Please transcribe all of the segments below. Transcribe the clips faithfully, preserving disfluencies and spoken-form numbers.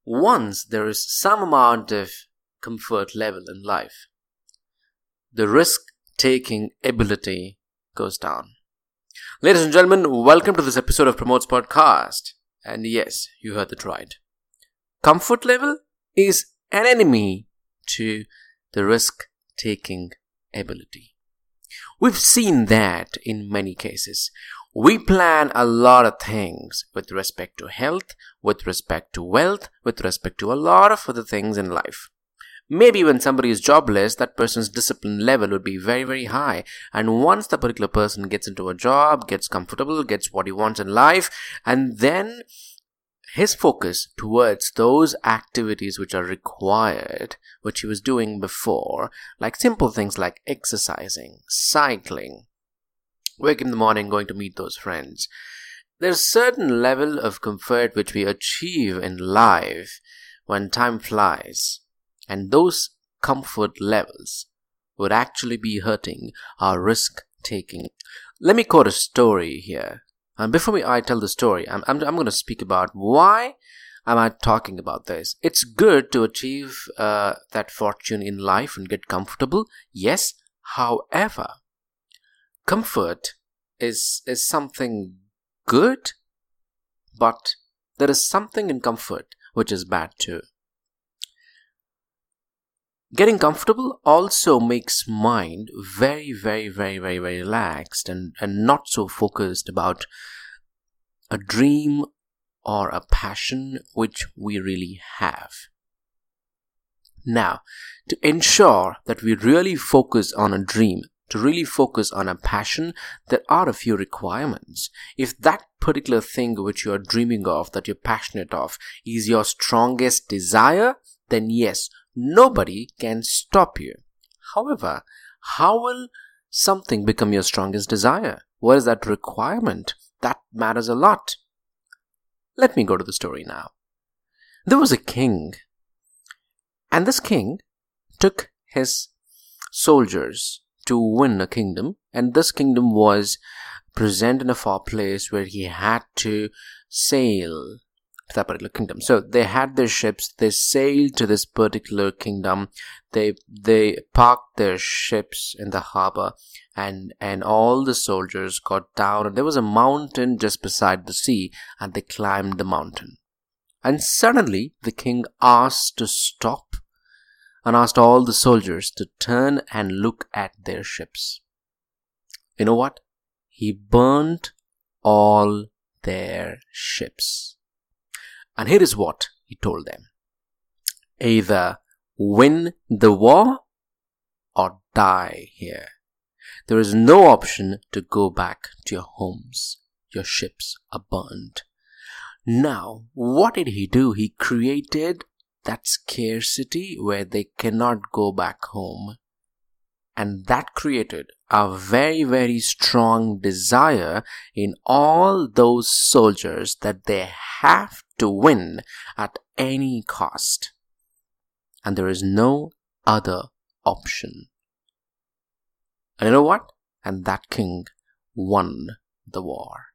Once there is some amount of comfort level in life, the risk-taking ability goes down. Ladies and gentlemen, welcome to this episode of Promote's Podcast. And yes, you heard it right. Comfort level is an enemy to the risk-taking ability. We've seen that in many cases. We plan a lot of things with respect to health, with respect to wealth, with respect to a lot of other things in life. Maybe when somebody is jobless, that person's discipline level would be very, very high. And once the particular person gets into a job, gets comfortable, gets what he wants in life, and then his focus towards those activities which are required, which he was doing before, like simple things like exercising, cycling, wake in the morning, going to meet those friends. There's a certain level of comfort which we achieve in life when time flies. And those comfort levels would actually be hurting our risk-taking. Let me quote a story here. And before me, I tell the story, I'm, I'm, I'm going to speak about why am I talking about this. It's good to achieve uh, that fortune in life and get comfortable. Yes, however, comfort is is something good, but there is something in comfort which is bad too. Getting comfortable also makes mind very, very, very, very, very relaxed and, and not so focused about a dream or a passion which we really have. Now, to ensure that we really focus on a dream, to really focus on a passion, there are a few requirements. If that particular thing which you are dreaming of, that you're passionate of, is your strongest desire, then yes, nobody can stop you. However, how will something become your strongest desire? What is that requirement? That matters a lot. Let me go to the story now. There was a king, and this king took his soldiers to win a kingdom, and this kingdom was present in a far place where he had to sail to that particular kingdom. So they had their ships, they sailed to this particular kingdom, they they parked their ships in the harbor, and and all the soldiers got down, and there was a mountain just beside the sea, and they climbed the mountain. And suddenly the king asked to stop and asked all the soldiers to turn and look at their ships. You know what? He burned all their ships. And here is what he told them. Either win the war or die here. There is no option to go back to your homes. Your ships are burned. Now, what did he do? He created that scarcity where they cannot go back home. And that created a very, very strong desire in all those soldiers that they have to win at any cost. And there is no other option. And you know what? And that king won the war.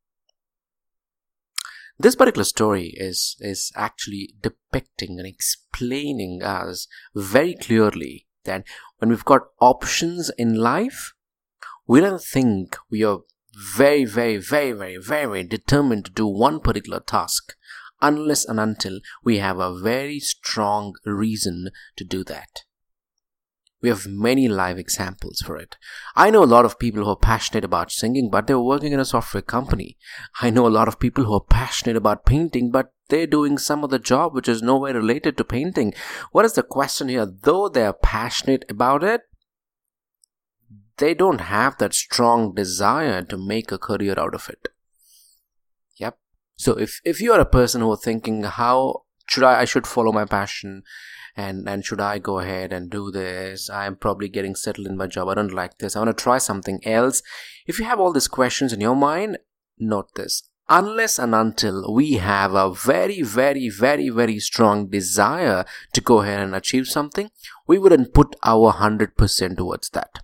This particular story is, is actually depicting and explaining us very clearly that when we've got options in life, we don't think we are very, very, very, very, very determined to do one particular task unless and until we have a very strong reason to do that. We have many live examples for it. I know a lot of people who are passionate about singing, but they're working in a software company. I know a lot of people who are passionate about painting, but they're doing some other job which is nowhere related to painting. What is the question here? Though they're passionate about it, they don't have that strong desire to make a career out of it. Yep. So if, if you are a person who are thinking, how should I, I should follow my passion, and, and should I go ahead and do this? I'm probably getting settled in my job. I don't like this. I want to try something else. If you have all these questions in your mind, note this. Unless and until we have a very, very, very, very strong desire to go ahead and achieve something, we wouldn't put our one hundred percent towards that.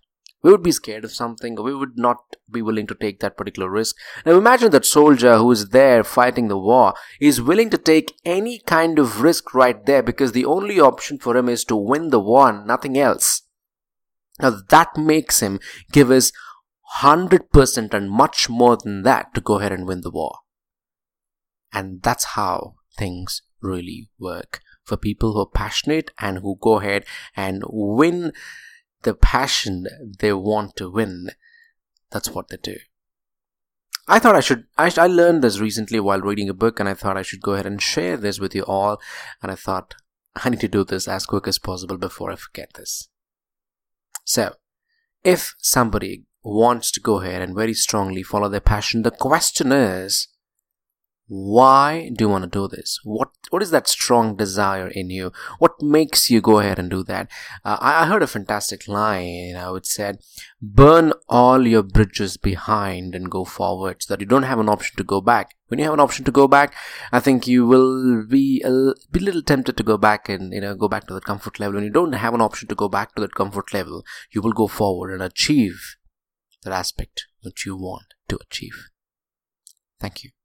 We would be scared of something, or we would not be willing to take that particular risk. Now imagine that soldier who is there fighting the war is willing to take any kind of risk right there because the only option for him is to win the war and nothing else. Now that makes him give his one hundred percent and much more than that to go ahead and win the war. And that's how things really work for people who are passionate and who go ahead and win the passion they want to win. That's what they do. I thought I should, I, I learned this recently while reading a book, and I thought I should go ahead and share this with you all. And I thought I need to do this as quick as possible before I forget this. So, if somebody wants to go ahead and very strongly follow their passion, the question is, why do you want to do this? What What is that strong desire in you? What makes you go ahead and do that? Uh, I, I heard a fantastic line, you know, it said, burn all your bridges behind and go forward, so that you don't have an option to go back. When you have an option to go back, I think you will be a, be a little tempted to go back and, you know, go back to that comfort level. When you don't have an option to go back to that comfort level, you will go forward and achieve that aspect which you want to achieve. Thank you.